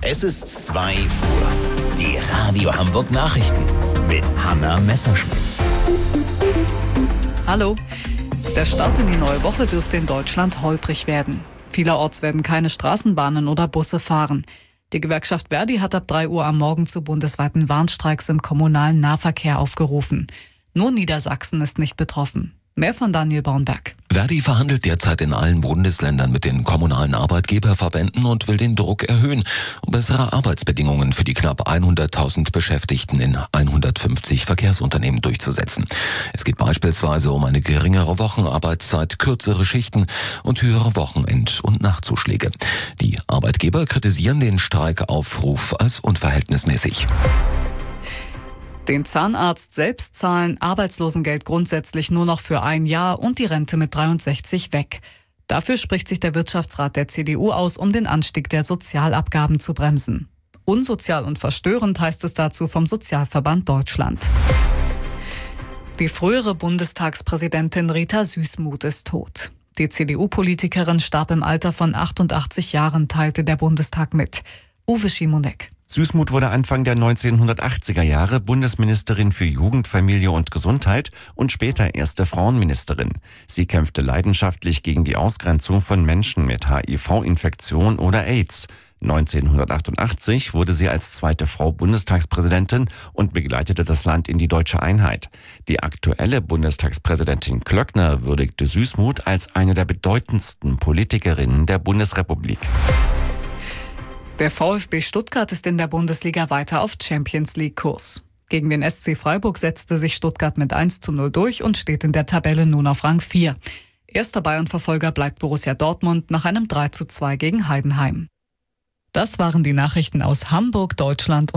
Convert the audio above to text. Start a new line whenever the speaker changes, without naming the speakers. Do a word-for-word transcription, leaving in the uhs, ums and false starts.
Es ist zwei Uhr. Die Radio Hamburg Nachrichten mit Hanna Messerschmidt.
Hallo. Der Start in die neue Woche dürfte in Deutschland holprig werden. Vielerorts werden keine Straßenbahnen oder Busse fahren. Die Gewerkschaft Verdi hat ab drei Uhr am Morgen zu bundesweiten Warnstreiks im kommunalen Nahverkehr aufgerufen. Nur Niedersachsen ist nicht betroffen. Mehr von Daniel Bornberg.
Verdi verhandelt derzeit in allen Bundesländern mit den kommunalen Arbeitgeberverbänden und will den Druck erhöhen, um bessere Arbeitsbedingungen für die knapp hunderttausend Beschäftigten in hundertfünfzig Verkehrsunternehmen durchzusetzen. Es geht beispielsweise um eine geringere Wochenarbeitszeit, kürzere Schichten und höhere Wochenend- und Nachtzuschläge. Die Arbeitgeber kritisieren den Streikaufruf als unverhältnismäßig.
Den Zahnarzt selbst zahlen, Arbeitslosengeld grundsätzlich nur noch für ein Jahr und die Rente mit dreiundsechzig weg. Dafür spricht sich der Wirtschaftsrat der C D U aus, um den Anstieg der Sozialabgaben zu bremsen. Unsozial und verstörend heißt es dazu vom Sozialverband Deutschland. Die frühere Bundestagspräsidentin Rita Süssmuth ist tot. Die C D U-Politikerin starb im Alter von achtundachtzig Jahren, teilte der Bundestag mit. Uwe Schimonek.
Süssmuth wurde Anfang der neunzehnhundertachtziger Jahre Bundesministerin für Jugend, Familie und Gesundheit und später erste Frauenministerin. Sie kämpfte leidenschaftlich gegen die Ausgrenzung von Menschen mit H I V-Infektion oder AIDS. neunzehnhundertachtundachtzig wurde sie als zweite Frau Bundestagspräsidentin und begleitete das Land in die deutsche Einheit. Die aktuelle Bundestagspräsidentin Klöckner würdigte Süssmuth als eine der bedeutendsten Politikerinnen der Bundesrepublik.
Der VfB Stuttgart ist in der Bundesliga weiter auf Champions-League-Kurs. Gegen den S C Freiburg setzte sich Stuttgart mit eins zu null durch und steht in der Tabelle nun auf Rang vier. Erster Bayern-Verfolger bleibt Borussia Dortmund nach einem drei zu zwei gegen Heidenheim. Das waren die Nachrichten aus Hamburg, Deutschland.